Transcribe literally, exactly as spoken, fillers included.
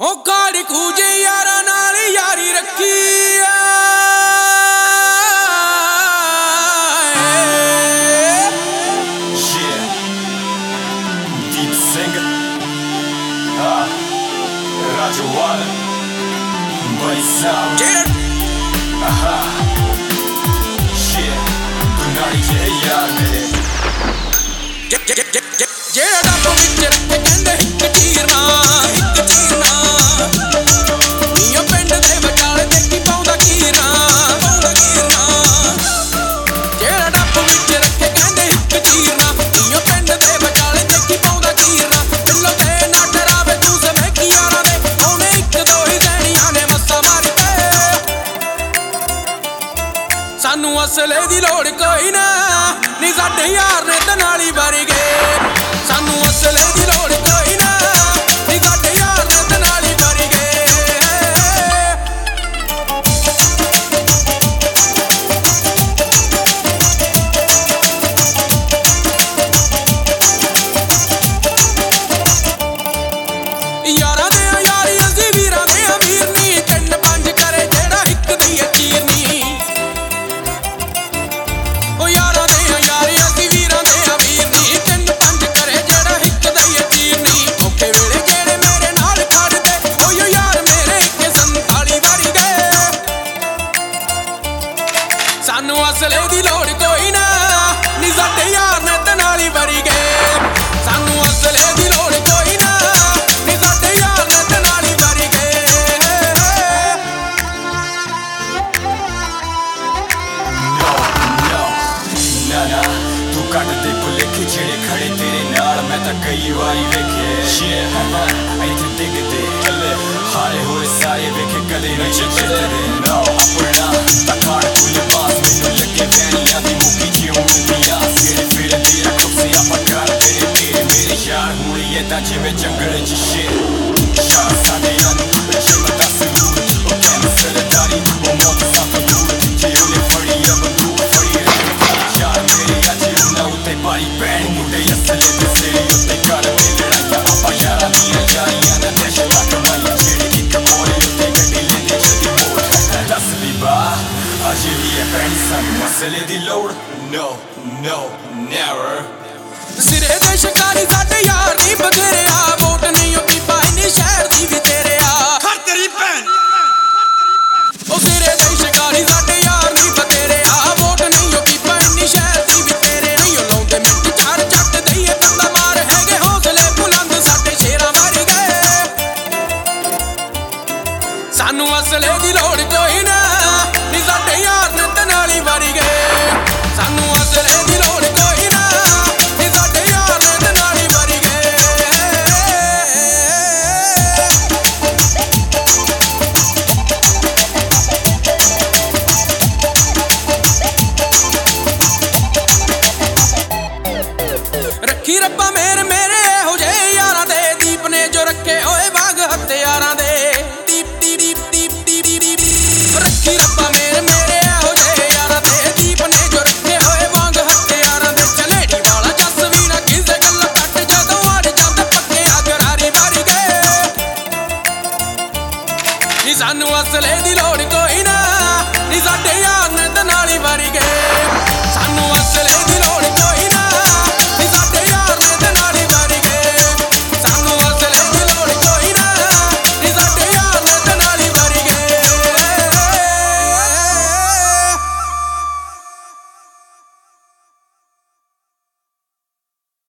ਉਹ ਕਾੜ ਕੂਜੇ ਯਾਰਾਂ ਨਾਲ ਯਾਰੀ ਰੱਖੀ ਆ Rajawan, buddy sound. Yeah. Aha. Shit. Tunari je yaar mere. ਜਿਹੜਾ ਡੱਬ ਵਿੱਚ ਰੱਖੇ ਕਹਿੰਦੇ ਇੱਕ ਚੀਰ ਨਾ ਇੱਕ ਚੀਰ ਨਾ ਨੀਓ ਪਿੰਡ ਦੇ ਵਿਚਾਲੇ ਦੇਖੀ ਪਾਉਂਦਾ ਕੀਰ ਨਾ ਪਾਉਂਦਾ ਕੀਰ ਨਾ ਜਿਹੜਾ ਡੱਬ ਵਿੱਚ ਰੱਖੇ ਕਹਿੰਦੇ ਇੱਕ ਚੀਰ ਨਾ ਨੀਓ ਪਿੰਡ ਦੇ ਵਿਚਾਲੇ ਦੇਖੀ ਪਾਉਂਦਾ ਕੀਰ ਨਾ ਦਿਲੋਂ ਤੇ ਨਾ ਡਰਾਵੇ ਤੂੰ ਸਮੇ ਕੀ ਯਾਰਾਂ ਦੇ ਉਹਨੇ ਇੱਕ ਦੋ ਹੀ ਦੇਣੀਆਂ ਨੇ ਮੱਸਾ ਮਾਰੀ ਤੇ ਸਾਨੂੰ ਅਸਲੇ ਦੀ ਲੋੜ ਕੋਈ ਨਾ ਨੀ ਸਾਡੇ ਯਾਰ ਨੇ ਤੇ ਨਾਲ ਹੀ ਵਰ ਗਏ ਸਾਨੂੰ ਅਸਲੇ ਦੀ ਲੋੜ ਕੋਈ ਨਾ ਨੀ ਸਾਡੇ ਯਾਰ ਨੇ ਤੇ ਨਾਲ ਹੀ ਵਰ ਗਏ ਯਾਰਾਂ ਦੇ ਯਾਰੀ ਅਸੀਂ ਵੀਰਾਂ ਦੇ ਅਮੀਰ ਨੀ ਤਿੰਨ ਪੰਜ ਕਰੇ ਜਿਹੜਾ ਇੱਕ ਦੀ ਚੀਰ ਨੀ ਉਹ ਯਾਰਾਂ ਦੇ ਯਾਰੀ ਅਸੀਂ ਵੀਰਾਂ ਦੇ ਅਮੀਰ ਨੀ ਤਿੰਨ ਪੰਜ ਕਰੇ ਜਿਹੜਾ ਇੱਕ ਦੀ ਚੀਰ ਨੀ ਔਖੇ ਵੇਲੇ ਜਿਹੜੇ ਮੇਰੇ ਨਾਲ ਖੜਦੇ ਓਯੋ ਯਾਰ ਮੇਰੇ ਇੱਕ ਸੰਤਾਲੀ ਵਾਰੀ ਗਏ ਸਾਨੂੰ ਅਸਲੇ ਦੀ ਲੋੜ ਕੋਈ ਨਾ ਨੀ ਸਾਡੇ ਯਾਰ ਨੇ ਤੇ ਨਾਲ ਹੀ ਵਰੀ ਗਏ ਸਾਨੂੰ ਅਸਲੇ ਦੀ ਲੋੜ ਕੋਈ ਨਾ ਨੀ ਸਾਡੇ ਯਾਰ ਨੇ ਤੇ ਨਾਲ ਹੀ ਵਰੀ ਗਏ No, no, na na. ਤੂੰ ਕੱਢਦੇ ਭੁਲੇਖੇ ਜਿਹੜੇ ਖੜੇ ਤੇਰੇ ਨਾਲ ਮੈਂ ਤਾਂ ਕਈ ਵਾਰੀ ਵੇਖੇ ਸ਼ੇਰ ਇੱਥੇ ਡਿੱਗਦੇ ਹਲੇ ਹਾਰੇ ਹੋਏ ਸਾਰੇ ਵੇਖੇ ਕਦੇ ਨਹੀਂ ਜਿੱਤਦੇ ਨਾ ਆਪਣਾ ਤਾਂ ਖਾੜ ਕੁਲ ਬਾਸ ਮੈਨੂੰ ਲੱਗੇ ਵੈਨੀਆਂ ਦੀ ਮੁੱਕੀ ਜਿਉਂ ਮਿਲਦੀਆਂ ਜਿਹੜੇ ਫਿਰਦੇ ਰੱਖੋ ਸੇ ਆਪਾਂ ਕਰਦੇ ਤੇਰੇ ਮੇਰੇ ਯਾਰ ਹੋਣੀ ਇਹ ਤਾਂ ਜਿਵੇਂ ਜੰਗਲ 'ਚ ਸ਼ੇਰ ਯਾਰ ਸਾਡੇ ਨੂੰ ਜਿਮਤਾ ਸਲੂਟ ਉਹ ਕਹਿੰਦੇ ਸਰਦਾਰੀ ਉਹ ਮੌਤ ਸਾਥ ਦੂਰ ਜੇ ਉਹਨੇ ਫੜੀ ਅਬ ਤੂੰ ਫੜੀ ਯਾਰ ਮੇਰੇ ਅੱਜ ਉਹਨਾਂ ਉੱਤੇ ਪਾਈ ਪੈਣ ਮੁੰਡੇ ਅਸਲੇ ਤੇ ਸੇਰੀ ਉੱਤੇ ਕਰਦੇ ਲੜਾਈਆਂ ਆਪਾਂ ਯਾਰਾਂ ਦੀਆਂ ਯਾਰੀਆਂ ਨਾਲ ਨਸ਼ਾ ਕਮਾਈਆਂ ਜਿਹੜੇ ਇੱਕ ਮੋੜੇ ਉੱਤੇ ਗੱਡੀ ਲੈਂਦੇ ਜਦੀ ਮੋੜ ਦੱਸ ਵੀ ਬਾ ਅੱਜ ਵੀ ਇਹ ਪੈਣੀ ਸਾਨੂੰ ਅਸਲੇ ਦੀ ਲੋੜ no no never ਸਿਰੇ ਦੇ ਸ਼ਿਕਾਰੀ ਸਾਡੇ ਯਾਰ ਨਹੀਂ ਬਥੇਰਿਆ ਵੋਟ ਨਹੀਂ ਉੱਤੀ ਪਾਈ ਨੀ ਸ਼ਹਿਰ ਦੀ ਵੀ ਤੇਰੇ ਆ ਖੜ ਤੇਰੀ ਭੈਣ ਉਹ ਸਿਰੇ ਦੇ ਸ਼ਿਕਾਰੀ ਸਾਡੇ ਯਾਰ ਨਹੀਂ ਬਥੇਰਿਆ ਵੋਟ ਨਹੀਂ ਉੱਤੀ ਪਾਈ ਨੀ ਸ਼ਹਿਰ ਦੀ ਵੀ ਤੇਰੇ ਨਹੀਂ ਉਹ ਲਾਉਂਦੇ ਮਿੰਟ ਚਾਰ ਚੱਟ ਦਈਏ ਬੰਦਾ ਮਾਰ ਹੈਗੇ ਹੌਸਲੇ ਬੁਲੰਦ ਸਾਡੇ ਸ਼ੇਰਾਂ ਵਾਰੀ ਗਏ ਸਾਨੂੰ ਅਸਲੇ ਦੀ ਲੋੜ ਕੋਈ ਨਾ ਨੀ ਸਾਡੇ ਯਾਰ ਨੇ ਤੇ ਨਾਲ ਹੀ ਵਰੀ ਗਏ ਸਾਨੂੰ ਅਸਲੇ ਦੀ ਲੋੜ ਕੋਈ ਨਾ ਨੀ ਸਾਡੇ ਯਾਰ ਨੇ ਤੇ ਨਾਲ ਹੀ ਵਰੀ ਗਏ ਰੱਖੀ ਰੱਬਾ ਮੇਰ ਮੇਰੇ ਇਹੋ ਜਿਹੇ ਯਾਰਾਂ ਦੇ ਦੀਪ ਨੇ ਜੋ ਰੱਖੇ ਹੋਏ ਬਾਗ ਹਥਿਆਰਾਂ ਦੇ ਦੀਪ ਦੀਪ ਦੀਪ ਦੀਪ ਦੀਪ ਦੀਪ ਰੱਖੀ ਰੱਬਾ ਮੇਰ ਮੇਰੇ ਇਹੋ ਜਿਹੇ ਯਾਰਾਂ ਦੇ ਦੀਪ ਨੇ ਜੋ ਰੱਖੇ ਹੋਏ ਬਾਗ ਹਥਿਆਰਾਂ ਦੇ ਚਲੇੜੀ ਵਾਲਾ ਜੱਸ ਵੀ ਨਾ ਕਿਸੇ ਗੱਲ ਕੱਟ ਜਦੋਂ ਅੜ ਜਾਂਦੇ ਪੱਕੇ ਅਗਰਾਰੀ ਮਾਰੀ ਗਏ ਨੀ ਸਾਨੂੰ ਅਸਲੇ ਦੀ ਲੋੜ ਕੋਈ ਨਾ ਨੀ ਸਾਡੇ ਯਾਰ ਨੇ ਤੇ ਨਾਲ ਹੀ ਵਰੀ ਗਏ